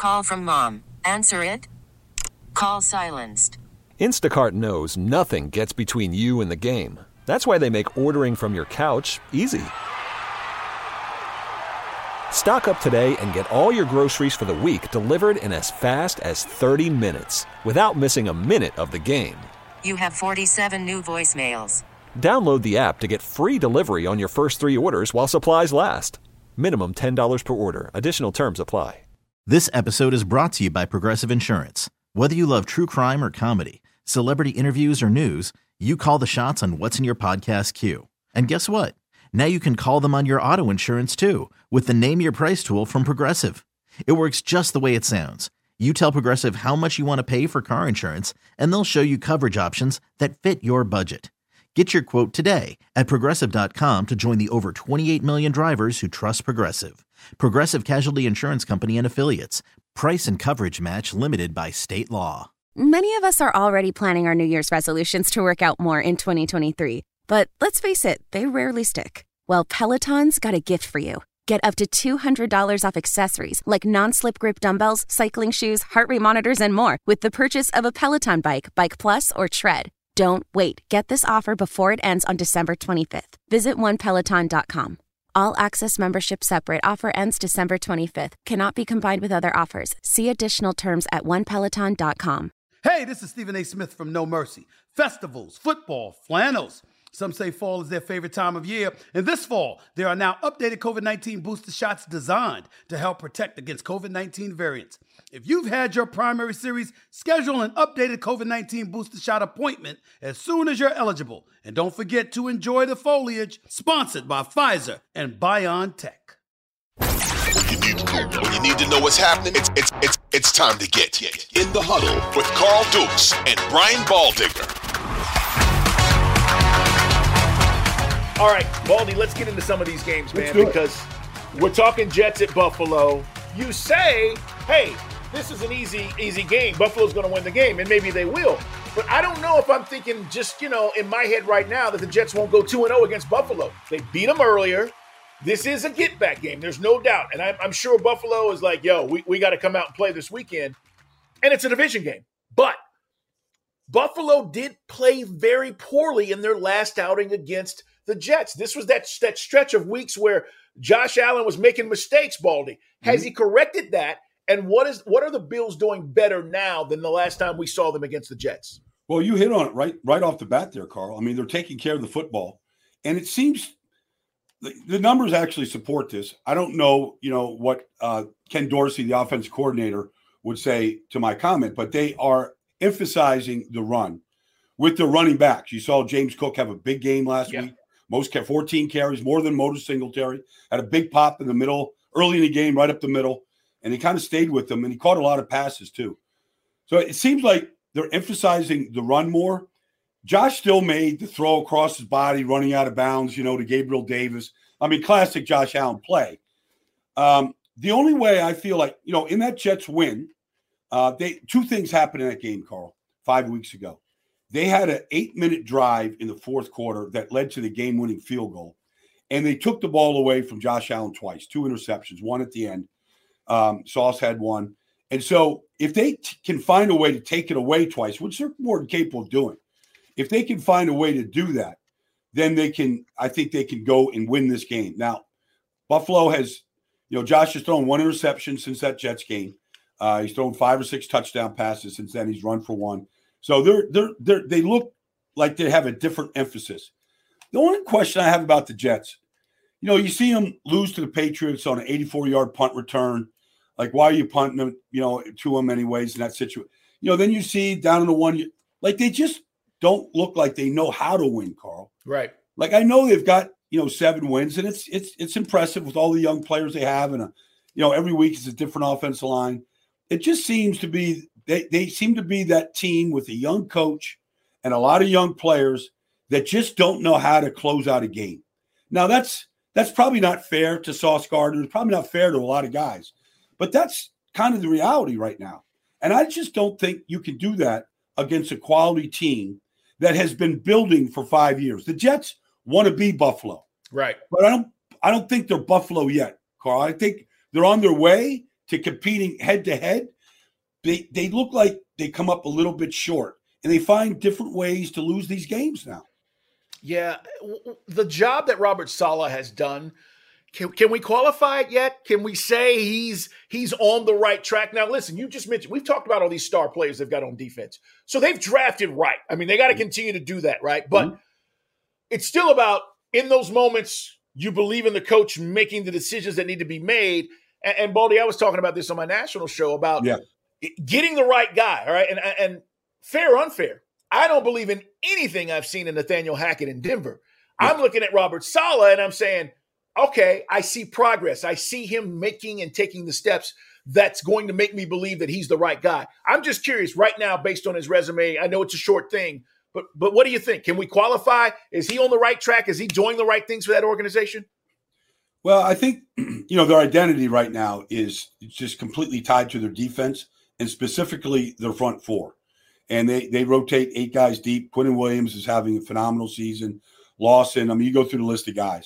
Call from mom. Answer it. Call silenced. Instacart knows nothing gets between you and the game. That's why they make ordering from your couch easy. Stock up today and get all your groceries for the week delivered in as fast as 30 minutes without missing a minute of the game. You have 47 new voicemails. Download the app to get free delivery on your first 3 orders while supplies last. Minimum $10 per order. Additional terms apply. This episode is brought to you by Progressive Insurance. Whether you love true crime or comedy, celebrity interviews or news, you call the shots on what's in your podcast queue. And guess what? Now you can call them on your auto insurance too with the Name Your Price tool from Progressive. It works just the way it sounds. You tell Progressive how much you want to pay for car insurance, and they'll show you coverage options that fit your budget. Get your quote today at Progressive.com to join the over 28 million drivers who trust Progressive. Progressive Casualty Insurance Company and Affiliates. Price and coverage match limited by state law. Many of us are already planning our New Year's resolutions to work out more in 2023. But let's face it, they rarely stick. Well, Peloton's got a gift for you. Get up to $200 off accessories like non-slip grip dumbbells, cycling shoes, heart rate monitors, and more with the purchase of a Peloton bike, Bike Plus, or Tread. Don't wait. Get this offer before it ends on December 25th. Visit onepeloton.com. All access membership separate. Offer ends December 25th. Cannot be combined with other offers. See additional terms at onepeloton.com. Hey, this is Stephen A. Smith from No Mercy. Festivals, football, flannels. Some say fall is their favorite time of year. And this fall, there are now updated COVID-19 booster shots designed to help protect against COVID-19 variants. If you've had your primary series, schedule an updated COVID-19 booster shot appointment as soon as you're eligible. And don't forget to enjoy the foliage, sponsored by Pfizer and BioNTech. When you need to know what's happening, it's time to get in the huddle with Carl Dukes and Brian Baldinger. All right, Baldy, let's get into some of these games, man, because we're talking Jets at Buffalo. You say, hey, this is an easy game. Buffalo's going to win the game, and maybe they will. But I don't know if I'm thinking just, in my head right now that the Jets won't go 2-0 against Buffalo. They beat them earlier. This is a get-back game. There's no doubt. And I'm sure Buffalo is like, yo, we got to come out and play this weekend. And it's a division game. But Buffalo did play very poorly in their last outing against the Jets. This was that stretch of weeks where Josh Allen was making mistakes, Baldy. Has he corrected that? And what are the Bills doing better now than the last time we saw them against the Jets? Well, you hit on it right off the bat there, Carl. I mean, they're taking care of the football. And it seems the numbers actually support this. I don't know, what Ken Dorsey, the offensive coordinator, would say to my comment, but they are emphasizing the run with the running backs. You saw James Cook have a big game last week. 14 carries, more than Motor Singletary. Had a big pop in the middle, early in the game, right up the middle. And he kind of stayed with them, and he caught a lot of passes too. So it seems like they're emphasizing the run more. Josh still made the throw across his body, running out of bounds, to Gabriel Davis. I mean, classic Josh Allen play. The only way I feel like, in that Jets win, two things happened in that game, Carl, 5 weeks ago. They had an 8-minute drive in the fourth quarter that led to the game-winning field goal, and they took the ball away from Josh Allen twice, 2 interceptions, one at the end. Sauce had one. And so if they can find a way to take it away twice, which they're more than capable of doing, if they can find a way to do that, then I think they can go and win this game. Now, Buffalo has, Josh has thrown 1 interception since that Jets game. He's thrown 5 or 6 touchdown passes since then. He's run for 1. So they look like they have a different emphasis. The only question I have about the Jets, you see them lose to the Patriots on an 84-yard punt return. Like, why are you punting them, to them anyways in that situation? Then you see down in the 1, like they just don't look like they know how to win, Carl. Right. Like, I know they've got, 7 wins, and it's impressive with all the young players they have, and every week is a different offensive line. It just seems to be they seem to be that team with a young coach and a lot of young players that just don't know how to close out a game. Now, that's probably not fair to Sauce Gardner. It's probably not fair to a lot of guys. But that's kind of the reality right now. And I just don't think you can do that against a quality team that has been building for 5 years. The Jets want to be Buffalo. Right. But I don't think they're Buffalo yet, Carl. I think they're on their way to competing head to head, they look like they come up a little bit short, and they find different ways to lose these games now. Yeah, the job that Robert Saleh has done, can we qualify it yet? Can we say he's on the right track? Now, listen, you just mentioned, we've talked about all these star players they've got on defense. So they've drafted right. I mean, they got to continue to do that, right? But it's still about, in those moments, you believe in the coach making the decisions that need to be made. And Baldy, I was talking about this on my national show about getting the right guy, all right? And fair or unfair, I don't believe in anything I've seen in Nathaniel Hackett in Denver. I'm looking at Robert Saleh and I'm saying, okay, I see progress. I see him making and taking the steps that's going to make me believe that he's the right guy. I'm just curious right now, based on his resume, I know it's a short thing, but what do you think? Can we qualify? Is he on the right track? Is he doing the right things for that organization? Well, I think, their identity right now is just completely tied to their defense and specifically their front four. And they rotate 8 guys deep. Quentin Williams is having a phenomenal season. Lawson, I mean, you go through the list of guys.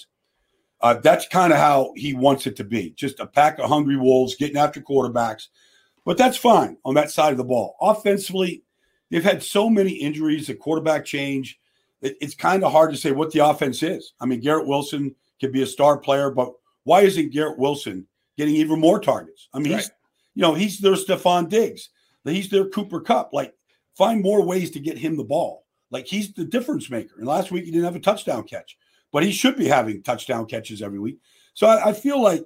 That's kind of how he wants it to be. Just a pack of hungry wolves getting after quarterbacks. But that's fine on that side of the ball. Offensively, they've had so many injuries, the quarterback change. It's kind of hard to say what the offense is. I mean, Garrett Wilson could be a star player, but why isn't Garrett Wilson getting even more targets? I mean, he's their Stephon Diggs. He's their Cooper Kupp. Like, find more ways to get him the ball. Like, he's the difference maker. And last week he didn't have a touchdown catch, but he should be having touchdown catches every week. So I feel like,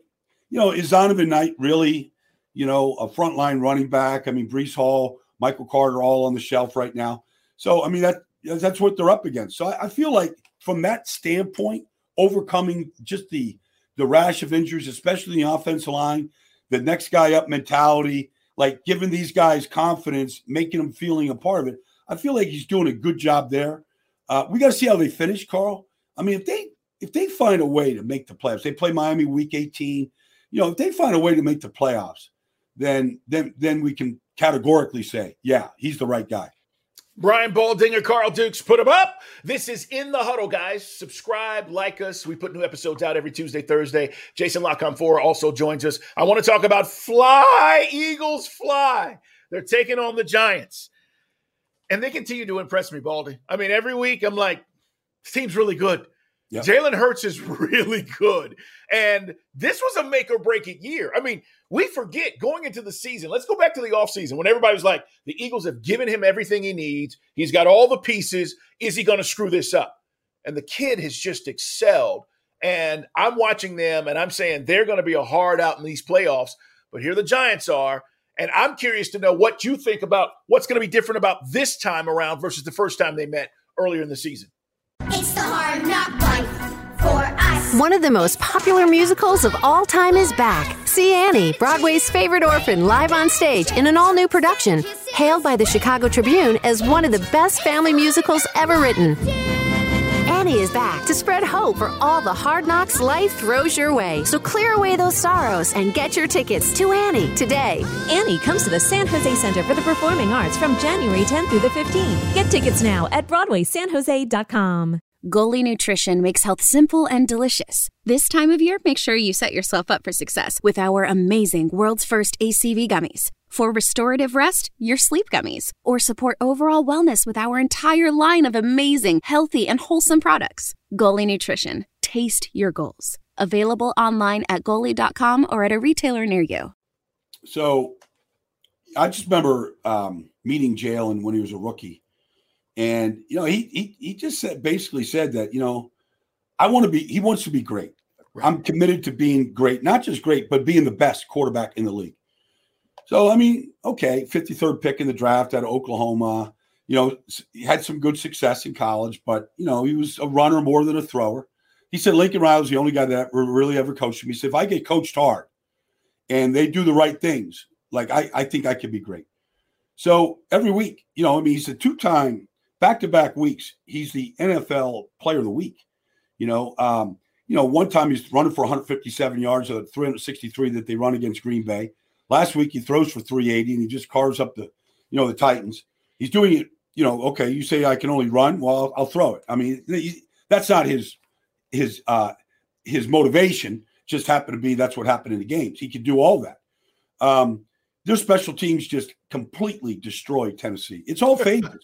is Zonovan Knight really, a frontline running back? I mean, Breece Hall, Michael Carter, all on the shelf right now. So, I mean, that's what they're up against. So I feel like from that standpoint, overcoming just the rash of injuries, especially in the offensive line, the next guy up mentality, like giving these guys confidence, making them feeling a part of it. I feel like he's doing a good job there. We got to see how they finish, Carl. I mean, if they find a way to make the playoffs, they play Miami week 18. If they find a way to make the playoffs, then we can categorically say, yeah, he's the right guy. Brian Baldinger, Carl Dukes, put them up. This is In the Huddle, guys. Subscribe, like us. We put new episodes out every Tuesday, Thursday. Jason Lockham-4 also joins us. I want to talk about fly, Eagles fly. They're taking on the Giants. And they continue to impress me, Baldy. I mean, every week I'm like, this team's really good. Yep. Jalen Hurts is really good. And this was a make-or-break-it year. I mean, we forget going into the season. Let's go back to the offseason when everybody was like, the Eagles have given him everything he needs. He's got all the pieces. Is he going to screw this up? And the kid has just excelled. And I'm watching them, and I'm saying they're going to be a hard out in these playoffs. But here the Giants are. And I'm curious to know what you think about what's going to be different about this time around versus the first time they met earlier in the season. It's the Hard Knock Life for us. One of the most popular musicals of all time is back. See Annie, Broadway's favorite orphan, live on stage in an all-new production, hailed by the Chicago Tribune as one of the best family musicals ever written. Annie is back to spread hope for all the hard knocks life throws your way. So clear away those sorrows and get your tickets to Annie today. Annie comes to the San Jose Center for the Performing Arts from January 10th through the 15th. Get tickets now at BroadwaySanJose.com. Goli Nutrition makes health simple and delicious. This time of year, make sure you set yourself up for success with our amazing world's first ACV gummies. For restorative rest, your sleep gummies. Or support overall wellness with our entire line of amazing, healthy, and wholesome products. Goli Nutrition. Taste your goals. Available online at Goli.com or at a retailer near you. So I just remember meeting Jalen when he was a rookie. And, he just basically said that, he wants to be great. Right. I'm committed to being great, not just great, but being the best quarterback in the league. So, I mean, okay, 53rd pick in the draft out of Oklahoma, he had some good success in college, but, he was a runner more than a thrower. He said Lincoln Riley was the only guy that really ever coached him. He said, if I get coached hard and they do the right things, like I think I could be great. So every week, he's a 2-time back-to-back weeks, he's the NFL Player of the Week. One time he's running for 157 yards of 363 that they run against Green Bay. Last week he throws for 380 and he just carves up the Titans. He's doing it. Okay, you say I can only run. Well, I'll throw it. I mean, that's not his motivation. Just happened to be that's what happened in the games. He could do all that. Their special teams just completely destroyed Tennessee. It's all favorites.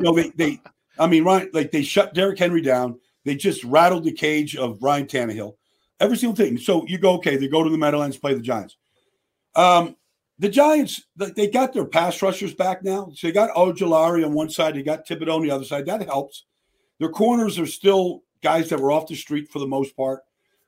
They shut Derrick Henry down. They just rattled the cage of Ryan Tannehill. Every single thing. So you go, okay, they go to the Meadowlands, play the Giants. The Giants, they got their pass rushers back now. So they got Ojulari on one side. They got Thibodeau on the other side. That helps. Their corners are still guys that were off the street for the most part.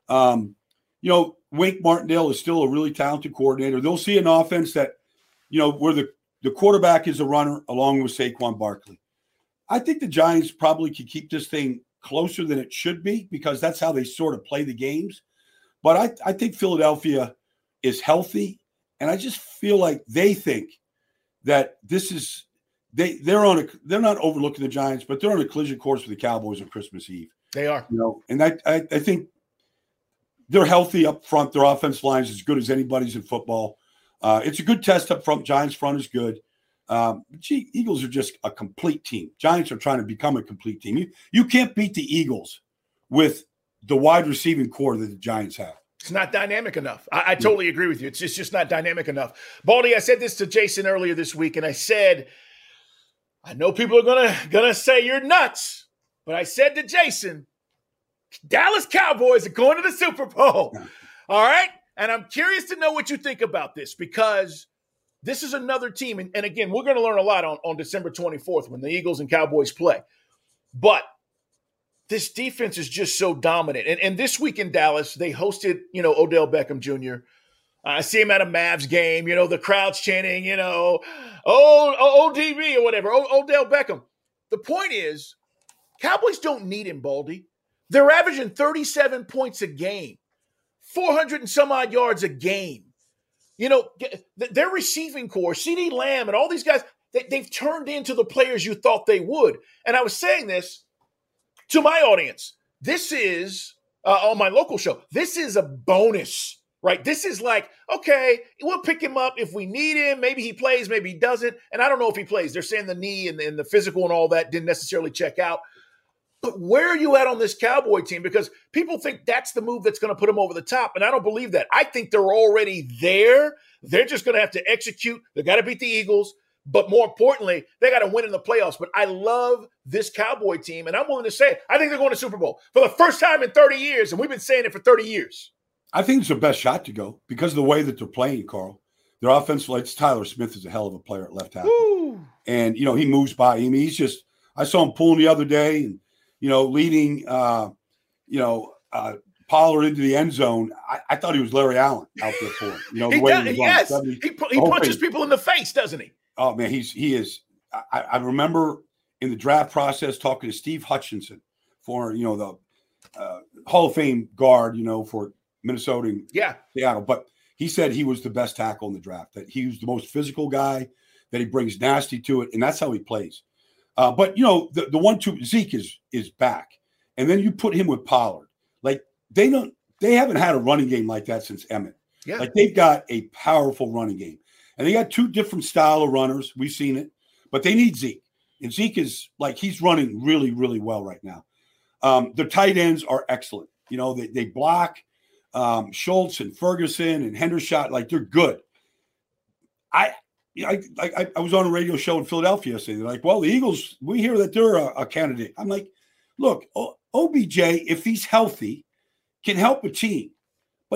Wink Martindale is still a really talented coordinator. They'll see an offense that, where the quarterback is a runner along with Saquon Barkley. I think the Giants probably could keep this thing closer than it should be because that's how they sort of play the games. But I think Philadelphia is healthy, and I just feel like they think that this is they're not overlooking the Giants, but they're on a collision course with the Cowboys on Christmas Eve. They are. And I think they're healthy up front. Their offensive line is as good as anybody's in football. It's a good test up front. Giants front is good. Eagles are just a complete team. Giants are trying to become a complete team. You can't beat the Eagles with the wide receiving core that the Giants have. It's not dynamic enough. I totally agree with you. It's just not dynamic enough. Baldy, I said this to Jason earlier this week, and I said, I know people are gonna say you're nuts, but I said to Jason, Dallas Cowboys are going to the Super Bowl. All right? And I'm curious to know what you think about this because this is another team. And again, we're going to learn a lot on December 24th when the Eagles and Cowboys play. But this defense is just so dominant. And this week in Dallas, they hosted, Odell Beckham Jr. I see him at a Mavs game, the crowd's chanting, ODB or whatever, Odell Beckham. The point is, Cowboys don't need him, Baldy. They're averaging 37 points a game, 400 and some odd yards a game. Their receiving core, CeeDee Lamb and all these guys, they've turned into the players you thought they would. And I was saying this to my audience. This is, on my local show, this is a bonus, right? This is like, okay, we'll pick him up if we need him. Maybe he plays, maybe he doesn't. And I don't know if he plays. They're saying the knee and the physical and all that didn't necessarily check out. But where are you at on this Cowboy team? Because people think that's the move that's going to put them over the top, and I don't believe that. I think they're already there. They're just going to have to execute. They got to beat the Eagles, but more importantly, they got to win in the playoffs. But I love this Cowboy team, and I'm willing to say it. I think they're going to Super Bowl for the first time in 30 years, and we've been saying it for 30 years. I think it's their best shot to go because of the way that they're playing, Carl. Their offensive line, Tyler Smith is a hell of a player at left tackle. Woo. And, he moves by. I mean, I saw him pulling the other day and, leading, Pollard into the end zone. I thought he was Larry Allen out there for him. He punches people in the face, doesn't he? Oh, man, he is. I remember in the draft process talking to Steve Hutchinson for, the Hall of Fame guard, for Minnesota and Seattle. But he said he was the best tackle in the draft, that he was the most physical guy, that he brings nasty to it, and that's how he plays. But the 1-2 Zeke is back, and then you put him with Pollard. Like they haven't had a running game like that since Emmett. Yeah. Like they've got a powerful running game, and they got two different style of runners. We've seen it, but they need Zeke, and Zeke is he's running really, really well right now. Their tight ends are excellent. They block Schultz and Ferguson and Hendershot. They're good. I was on a radio show in Philadelphia yesterday. They're like, well, the Eagles, we hear that they're a candidate. I'm like, look, OBJ, if he's healthy, can help a team. But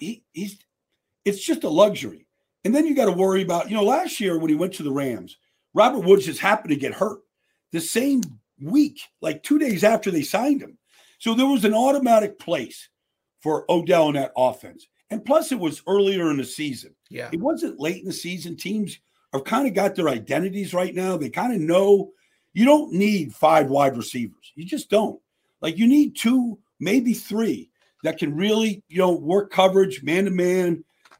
it's just a luxury. And then you got to worry about, last year when he went to the Rams, Robert Woods just happened to get hurt the same week, 2 days after they signed him. So there was an automatic place for Odell in that offense. And plus, it was earlier in the season. Yeah. It wasn't late in the season. Teams have kind of got their identities right now. They kind of know you don't need 5 wide receivers. You just don't. You need 2, maybe 3 that can really, work coverage, man-to-man.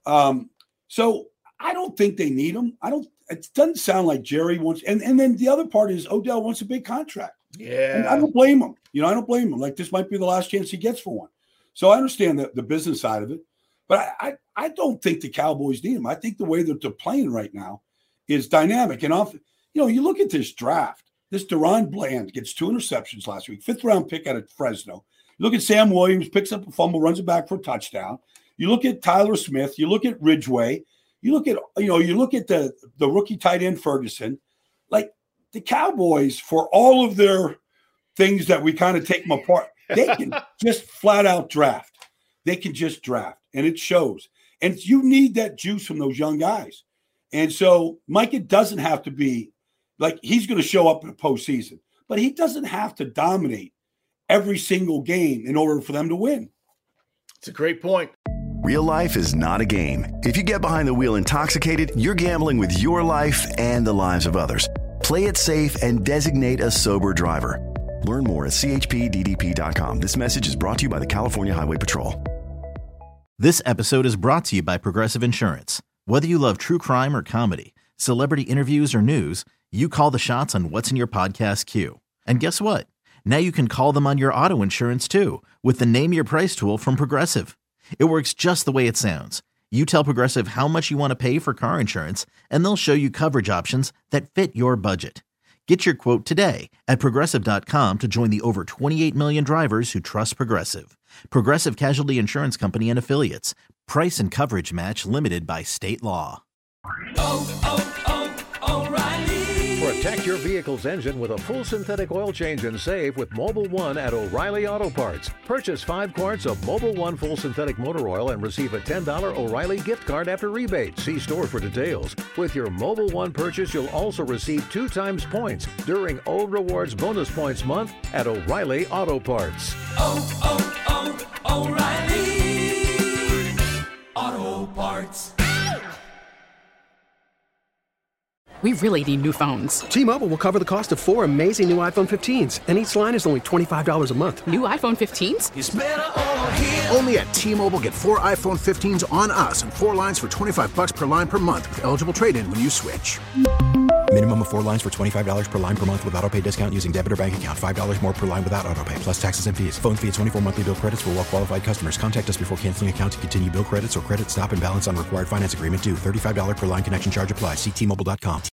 So I don't think they need them. It doesn't sound like Jerry wants. And then the other part is Odell wants a big contract. Yeah. And I don't blame him. I don't blame him. This might be the last chance he gets for one. So I understand the business side of it. But I don't think the Cowboys need him. I think the way that they're playing right now is dynamic. And you look at this draft. This Deron Bland gets 2 interceptions last week, 5th-round pick out of Fresno. You look at Sam Williams, picks up a fumble, runs it back for a touchdown. You look at Tyler Smith. You look at Ridgeway. You look at the rookie tight end Ferguson, like the Cowboys, for all of their things that we kind of take them apart, they can just flat out draft. They can just draft, and it shows. And you need that juice from those young guys. And so Micah doesn't have to be like, he's going to show up in the postseason, but he doesn't have to dominate every single game in order for them to win. It's a great point. Real life is not a game. If you get behind the wheel intoxicated, you're gambling with your life and the lives of others. Play it safe and designate a sober driver. Learn more at chpddp.com. This message is brought to you by the California Highway Patrol. This episode is brought to you by Progressive Insurance. Whether you love true crime or comedy, celebrity interviews or news, you call the shots on what's in your podcast queue. And guess what? Now you can call them on your auto insurance too with the Name Your Price tool from Progressive. It works just the way it sounds. You tell Progressive how much you want to pay for car insurance, and they'll show you coverage options that fit your budget. Get your quote today at Progressive.com to join the over 28 million drivers who trust Progressive. Progressive Casualty Insurance Company and Affiliates. Price and coverage match limited by state law. O'Reilly. Protect your vehicle's engine with a full synthetic oil change and save with Mobil 1 at O'Reilly Auto Parts. Purchase 5 quarts of Mobil 1 full synthetic motor oil and receive a $10 O'Reilly gift card after rebate. See store for details. With your Mobil 1 purchase, you'll also receive 2 times points during O Rewards Bonus Points Month at O'Reilly Auto Parts. O'Reilly Auto Parts. We really need new phones. T-Mobile will cover the cost of 4 amazing new iPhone 15s, and each line is only $25 a month. New iPhone 15s? It's better over here. Only at T-Mobile, get 4 iPhone 15s on us and 4 lines for $25 per line per month with eligible trade-in when you switch. Minimum of 4 lines for $25 per line per month with autopay discount using debit or bank account. $5 more per line without autopay, plus taxes and fees. Phone fee at 24 monthly bill credits for well-qualified customers. Contact us before canceling account to continue bill credits or credit stop and balance on required finance agreement due. $35 per line connection charge applies. See T-Mobile.com.